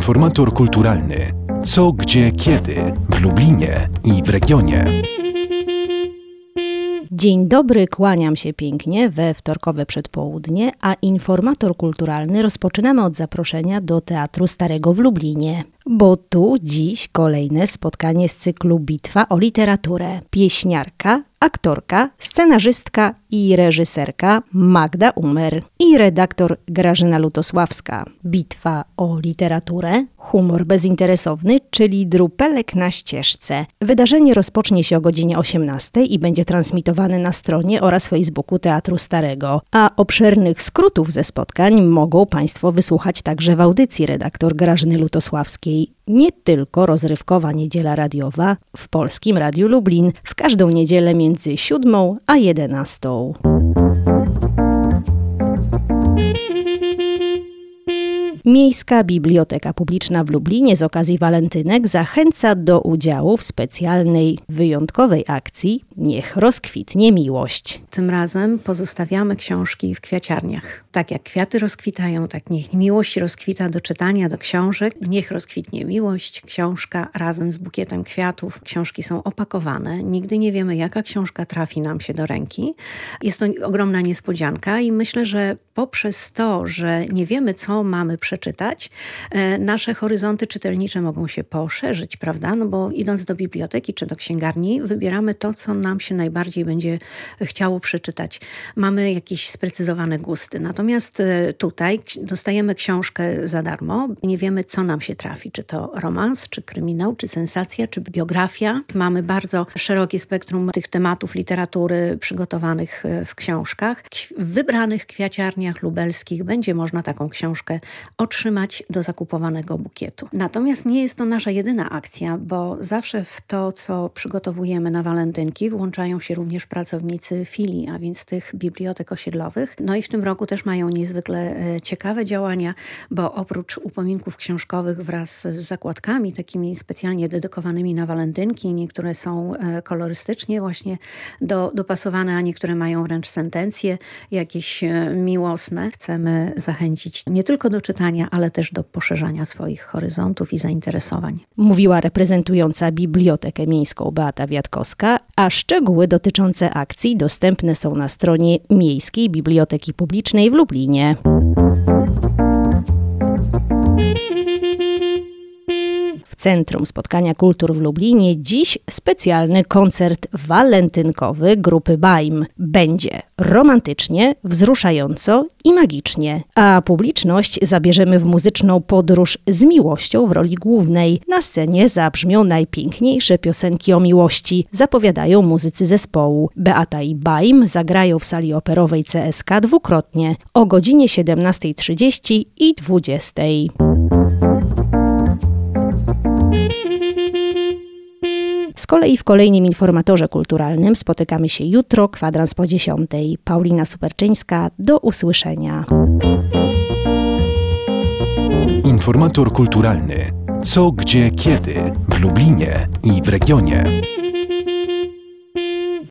Informator kulturalny. Co, gdzie, kiedy w Lublinie i w regionie. Dzień dobry, kłaniam się pięknie we wtorkowe przedpołudnie, a informator kulturalny rozpoczynamy od zaproszenia do Teatru Starego w Lublinie. Bo tu dziś kolejne spotkanie z cyklu Bitwa o literaturę. Pieśniarka, aktorka, scenarzystka i reżyserka Magda Umer i redaktor Grażyna Lutosławska. Bitwa o literaturę, humor bezinteresowny, czyli drupelek na ścieżce. Wydarzenie rozpocznie się o godzinie 18 i będzie transmitowane na stronie oraz Facebooku Teatru Starego. A obszernych skrótów ze spotkań mogą Państwo wysłuchać także w audycji redaktor Grażyny Lutosławskiej. Nie tylko rozrywkowa niedziela radiowa w Polskim Radiu Lublin w każdą niedzielę między 7 a 11. Miejska Biblioteka Publiczna w Lublinie z okazji walentynek zachęca do udziału w specjalnej, wyjątkowej akcji Niech rozkwitnie miłość. Tym razem pozostawiamy książki w kwiaciarniach. Tak jak kwiaty rozkwitają, tak niech miłość rozkwita do czytania, do książek. Niech rozkwitnie miłość, książka razem z bukietem kwiatów. Książki są opakowane. Nigdy nie wiemy, jaka książka trafi nam się do ręki. Jest to ogromna niespodzianka i myślę, że poprzez to, że nie wiemy, co mamy przeczytać, nasze horyzonty czytelnicze mogą się poszerzyć, prawda? No bo idąc do biblioteki czy do księgarni, wybieramy to, co nam się najbardziej będzie chciało przeczytać. Mamy jakieś sprecyzowane gusty. Natomiast tutaj dostajemy książkę za darmo. Nie wiemy, co nam się trafi. Czy to romans, czy kryminał, czy sensacja, czy biografia. Mamy bardzo szerokie spektrum tych tematów literatury przygotowanych w książkach. W wybranych kwiaciarniach lubelskich będzie można taką książkę otrzymać do zakupowanego bukietu. Natomiast nie jest to nasza jedyna akcja, bo zawsze w to, co przygotowujemy na walentynki, włączają się również pracownicy filii, a więc tych bibliotek osiedlowych. No i w tym roku też mają niezwykle ciekawe działania, bo oprócz upominków książkowych wraz z zakładkami takimi specjalnie dedykowanymi na walentynki, niektóre są kolorystycznie właśnie dopasowane, a niektóre mają wręcz sentencje jakieś miłosne. Chcemy zachęcić nie tylko do czytania, ale też do poszerzania swoich horyzontów i zainteresowań. Mówiła reprezentująca Bibliotekę Miejską Beata Wiatkowska, a szczegóły dotyczące akcji dostępne są na stronie Miejskiej Biblioteki Publicznej w Lublinie. W Centrum Spotkania Kultur w Lublinie dziś specjalny koncert walentynkowy grupy BAIM. Będzie romantycznie, wzruszająco i magicznie, a publiczność zabierzemy w muzyczną podróż z miłością w roli głównej. Na scenie zabrzmią najpiękniejsze piosenki o miłości, zapowiadają muzycy zespołu. Beata i BAIM zagrają w sali operowej CSK dwukrotnie o godzinie 17:30 i 20:00. Z kolei w kolejnym informatorze kulturalnym spotykamy się jutro, kwadrans po 10:00. Paulina Superczyńska, do usłyszenia. Informator kulturalny. Co, gdzie, kiedy w Lublinie i w regionie.